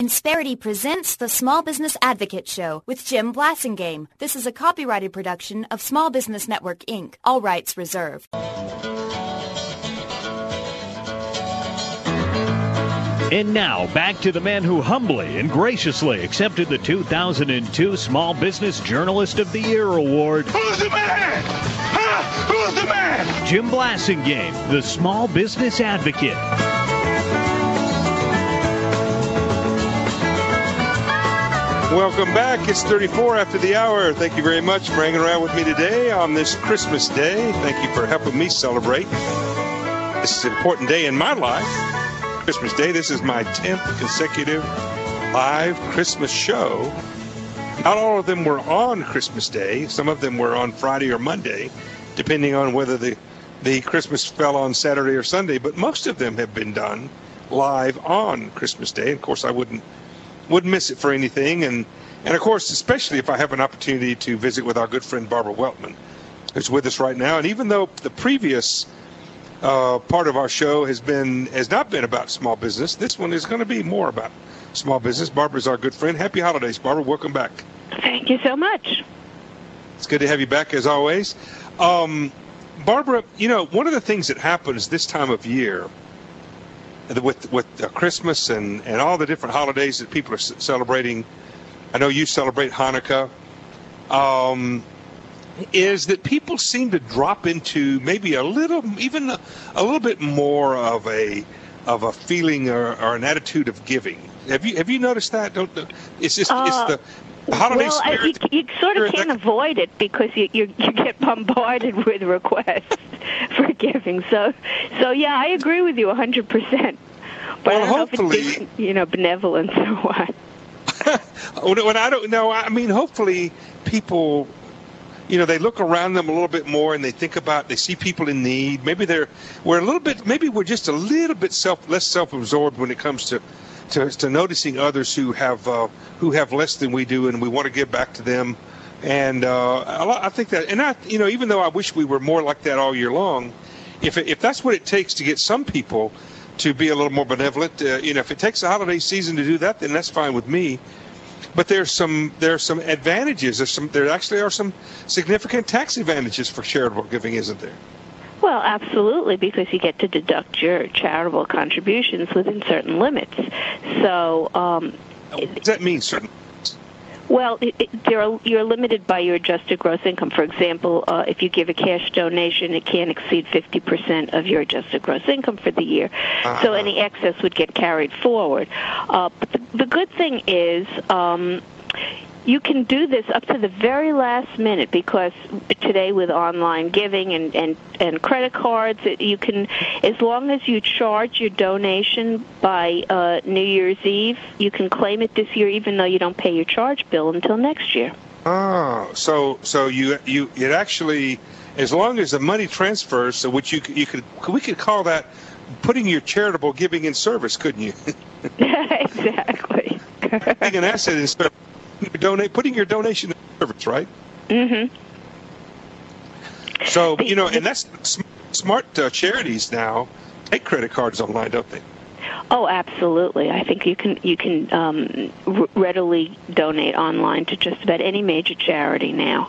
Insperity presents the Small Business Advocate Show with Jim Blasingame. This is a copyrighted production of Small Business Network, Inc. All rights reserved. And now, back to the man who humbly and graciously accepted the 2002 Small Business Journalist of the Year Award. Who's the man? Huh? Who's the man? Jim Blasingame, the Small Business Advocate. Welcome back. It's 34 after the hour. Thank you very much for hanging around with me today on this Christmas Day. Thank you for helping me celebrate. This is an important day in my life. Christmas Day. This is my 10th consecutive live Christmas show. Not all of them were on Christmas Day. Some of them were on Friday or Monday, depending on whether the Christmas fell on Saturday or Sunday. But most of them have been done live on Christmas Day. Of course, I wouldn't miss it for anything. And of course, especially if I have an opportunity to visit with our good friend Barbara Weltman, who's with us right now. And even though the previous part of our show has not been about small business, this one is going to be more about small business. Barbara's our good friend. Happy holidays, Barbara. Welcome back. Thank you so much. It's good to have you back as always. Barbara, one of the things that happens this time of year with Christmas and all the different holidays that people are celebrating, I know you celebrate Hanukkah, is that people seem to drop into maybe a little bit more of a feeling or an attitude of giving. Have you noticed that? It's the holiday spirit. You sort of can't avoid it because you get bombarded with requests for giving. So yeah, I agree with you 100%. But well, I don't hopefully, know if it's, benevolence or what. When I don't know, I mean, hopefully people, they look around them a little bit more and they see people in need. Maybe we're just a little bit less self-absorbed when it comes to noticing others who have less than we do, and we want to give back to them. And I think that, and even though I wish we were more like that all year long, if that's what it takes to get some people to be a little more benevolent, if it takes the holiday season to do that, then that's fine with me. But there are some advantages. There actually are some significant tax advantages for charitable giving, isn't there? Well, absolutely, because you get to deduct your charitable contributions within certain limits. So, what does that mean, certain? Well, you're limited by your adjusted gross income. For example, if you give a cash donation, it can't exceed 50% of your adjusted gross income for the year. So any excess would get carried forward. But the good thing is you can do this up to the very last minute, because today with online giving and credit cards, you can, as long as you charge your donation by New Year's Eve, you can claim it this year even though you don't pay your charge bill until next year. Oh, so it actually, as long as the money transfers, so which we could call that putting your charitable giving in service, couldn't you? Exactly. Being an asset instead of putting your donation in service, right? Mm-hmm. So, and that's smart charities now take credit cards online, don't they? Oh, absolutely. I think you can readily donate online to just about any major charity now.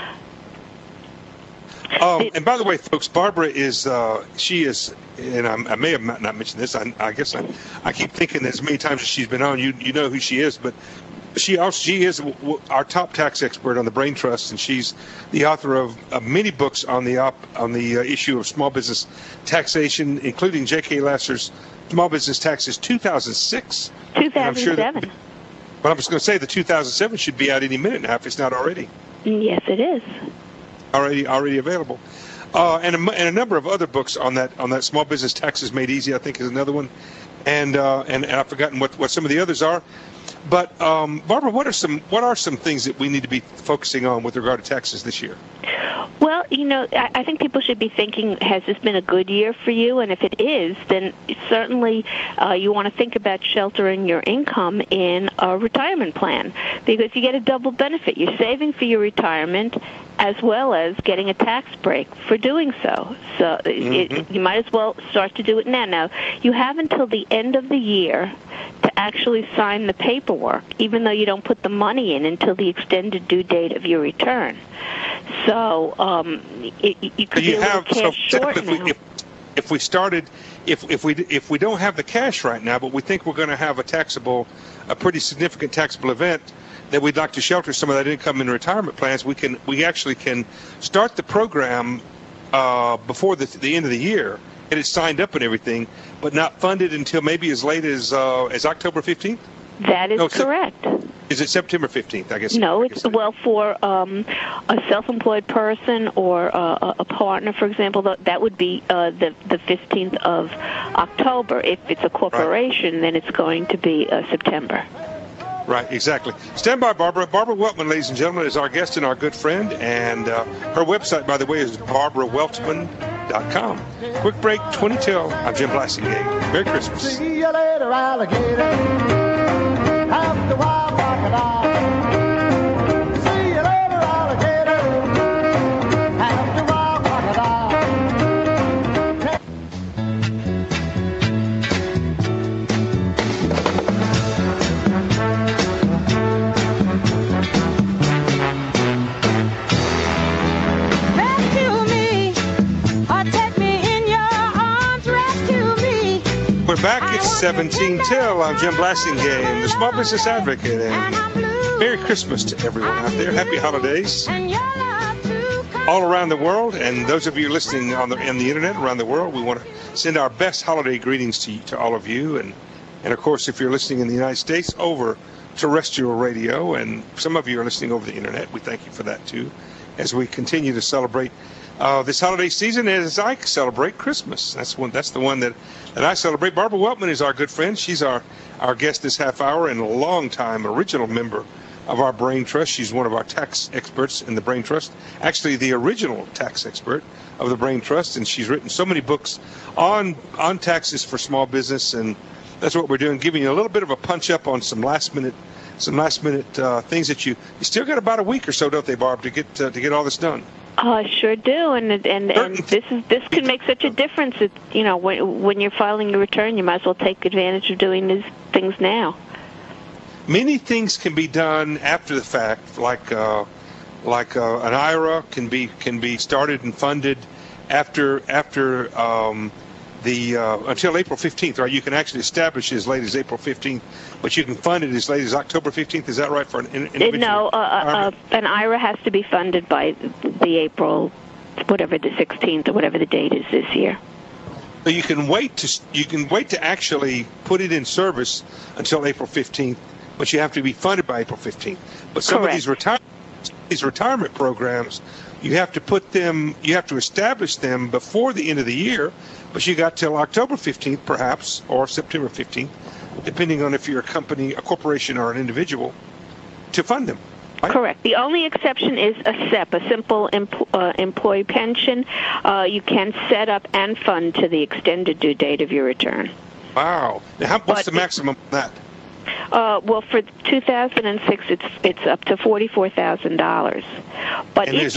And by the way, folks, Barbara is, she is, and I may have not mentioned this, I guess I keep thinking as many times as she's been on, you know who she is, but she is our top tax expert on the Brain Trust, and she's the author of many books on the issue of small business taxation, including J.K. Lasser's Small Business Taxes 2006. 2007. But I was going to say the 2007 should be out any minute now if it's not already. Yes, it is. Already available. And a number of other books on that Small Business Taxes Made Easy, I think, is another one. And I've forgotten what some of the others are. But Barbara, what are some things that we need to be focusing on with regard to taxes this year? Well, I think people should be thinking, has this been a good year for you? And if it is, then certainly you want to think about sheltering your income in a retirement plan, because you get a double benefit. You're saving for your retirement as well as getting a tax break for doing so. So you might as well start to do it now. Now, you have until the end of the year to to actually sign the paperwork, even though you don't put the money in until the extended due date of your return. So you could be a little cash short now. If we started, if we don't have the cash right now, but we think we're going to have a pretty significant taxable event that we'd like to shelter some of that income in retirement plans, we actually can start the program before the end of the year, and it's signed up and everything, but not funded until maybe as late as October 15th? That is correct. Is it September 15th, I guess? No, it's for a self-employed person or a partner, for example, that would be the 15th of October. If it's a corporation, then it's going to be September. Right, exactly. Stand by, Barbara. Barbara Weltman, ladies and gentlemen, is our guest and our good friend, and her website, by the way, is barbaraweltman.com. Quick break, 20 till. I'm Jim Blasingame. Merry Christmas. See you later, alligator. Have the wild crocodile. See you later, alligator. Have the wild crocodile. Rescue me, or take me in your arms. Rescue me. We're back. It's 17 till. I'm Jim Blasingame, the Small Business Advocate, and Merry Christmas to everyone out there. Happy holidays all around the world, and those of you listening on the internet around the world, we want to send our best holiday greetings to all of you, and of course, if you're listening in the United States over terrestrial radio, and some of you are listening over the internet, we thank you for that too, as we continue to celebrate this holiday season as I celebrate Christmas. That's the one that I celebrate. Barbara Weltman is our good friend. She's our guest this half hour and a long-time original member of our Brain Trust. She's one of our tax experts in the Brain Trust, actually the original tax expert of the Brain Trust, and she's written so many books on taxes for small business, and that's what we're doing, giving you a little bit of a punch-up on some last-minute things that you still got about a week or so, don't they, Barb, to get all this done? Sure do, and this can make such a difference. When you're filing your return, you might as well take advantage of doing these things now. Many things can be done after the fact, like an IRA can be started and funded after until April 15th, right? You can actually establish it as late as April 15th, but you can fund it as late as October 15th. Is that right for an individual? No, an IRA has to be funded by the April, whatever the 16th or whatever the date is this year. So you can wait to actually put it in service until April 15th, but you have to be funded by April 15th. But some Correct. of these retirement programs, you have to establish them before the end of the year, but you got till October 15th perhaps, or September 15th, depending on if you're a company, a corporation, or an individual, to fund them. Right? Correct. The only exception is a SEP, a simple employee pension. You can set up and fund to the extended due date of your return. Wow. Now, what's the maximum on that? Well, for 2006, it's up to $44,000. But and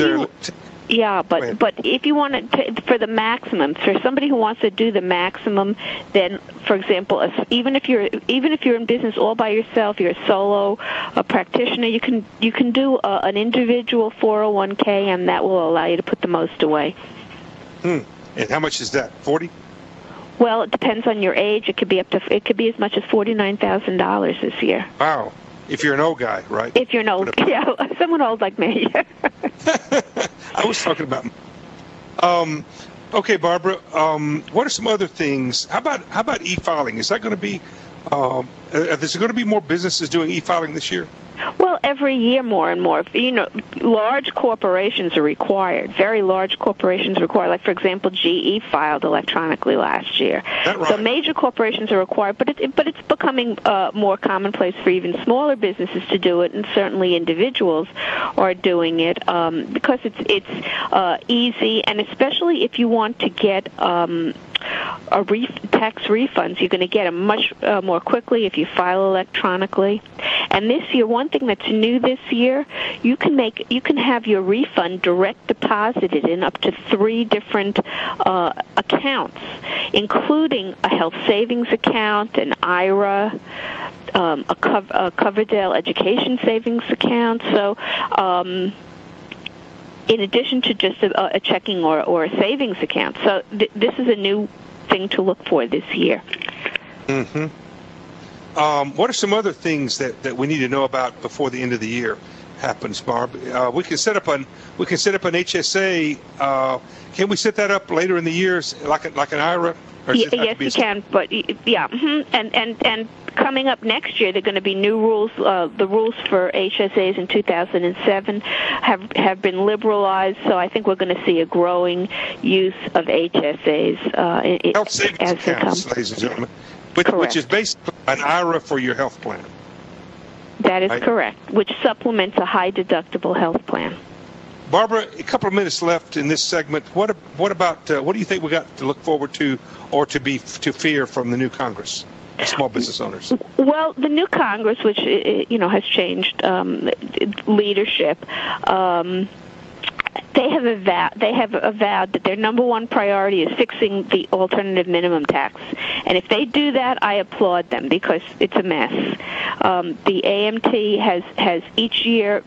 but if you want to, for the maximum, for somebody who wants to do the maximum, then, for example, even if you're in business all by yourself, you're a solo practitioner, you can do an individual 401k, and that will allow you to put the most away. And how much is that? 40? Well, it depends on your age. It could be as much as $49,000 this year. Wow. If you're an old guy, right? If you're an old, someone old like me. I was talking about. Okay, Barbara. What are some other things? How about e-filing? Is that going to be? Is there going to be more businesses doing e-filing this year? Well, every year more and more. Large corporations are required. Very large corporations are required. Like, for example, GE filed electronically last year. That right? So major corporations are required, but it's becoming more commonplace for even smaller businesses to do it, and certainly individuals are doing it because it's easy, and especially if you want to get tax refunds, you're going to get them much more quickly if you file electronically. And this year, one thing that's new this year, you can have your refund direct deposited in up to 3 different accounts, including a health savings account, an IRA, a Coverdell education savings account. So, in addition to just a checking or a savings account. So this is a new thing to look for this year. Mm-hmm. What are some other things that we need to know about before the end of the year happens, Barb? We can set up an HSA. Can we set that up later in the year, like an IRA? Yes, you can. But yeah, and coming up next year, there are going to be new rules. The rules for HSAs in 2007 have been liberalized, so I think we're going to see a growing use of HSAs health savings accounts, ladies and gentlemen, which is basically an IRA for your health plan. That is correct, which supplements a high-deductible health plan. Barbara, a couple of minutes left in this segment. What about what do you think we got to look forward to or to fear from the new Congress, small business owners? Well, the new Congress, which has changed leadership. They have avowed that their number one priority is fixing the alternative minimum tax. And if they do that, I applaud them because it's a mess. The AMT has each year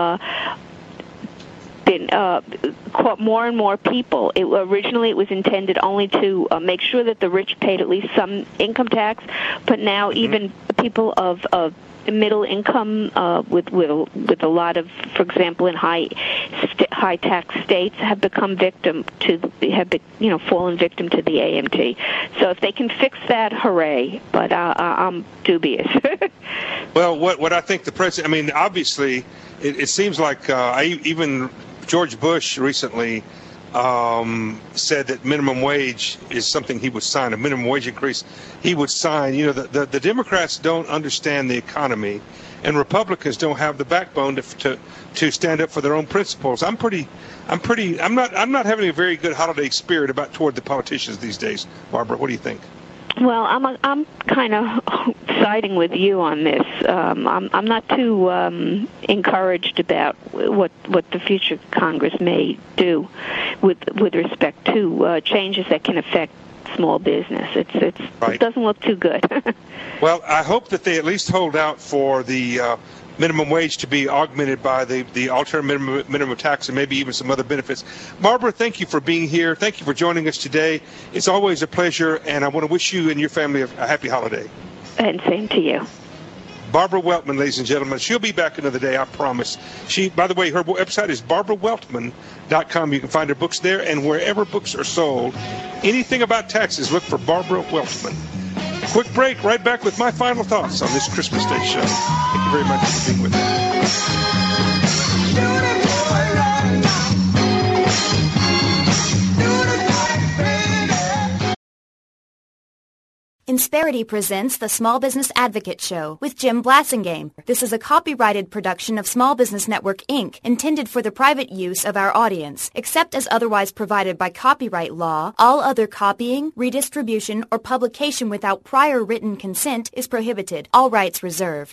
been caught more and more people. Originally, it was intended only to make sure that the rich paid at least some income tax, but now even people of middle income with a lot of, for example, in high tax states have become fallen victim to the AMT. So if they can fix that, hooray! But I'm dubious. Well, what I think the president, I mean, obviously, it seems like even George Bush recently said that minimum wage is something he would sign, a minimum wage increase he would sign. You know, the Democrats don't understand the economy, and Republicans don't have the backbone to stand up for their own principles. I'm not having a very good holiday spirit toward the politicians these days. Barbara, what do you think? Well, I'm kind of siding with you on this. I'm not too encouraged about what the future Congress may do with respect to changes that can affect small business. It doesn't look too good. Well, I hope that they at least hold out for the minimum wage to be augmented by the alternative minimum tax and maybe even some other benefits. Barbara, thank you for being here. Thank you for joining us today. It's always a pleasure, and I want to wish you and your family a happy holiday. And same to you. Barbara Weltman, ladies and gentlemen. She'll be back another day, I promise. By the way, her website is barbaraweltman.com. You can find her books there, and wherever books are sold. Anything about taxes, look for Barbara Weltman. Quick break, right back with my final thoughts on this Christmas Day show. Thank you very much for being with me. Insperity presents the Small Business Advocate Show with Jim Blasingame. This is a copyrighted production of Small Business Network, Inc., intended for the private use of our audience. Except as otherwise provided by copyright law, all other copying, redistribution, or publication without prior written consent is prohibited. All rights reserved.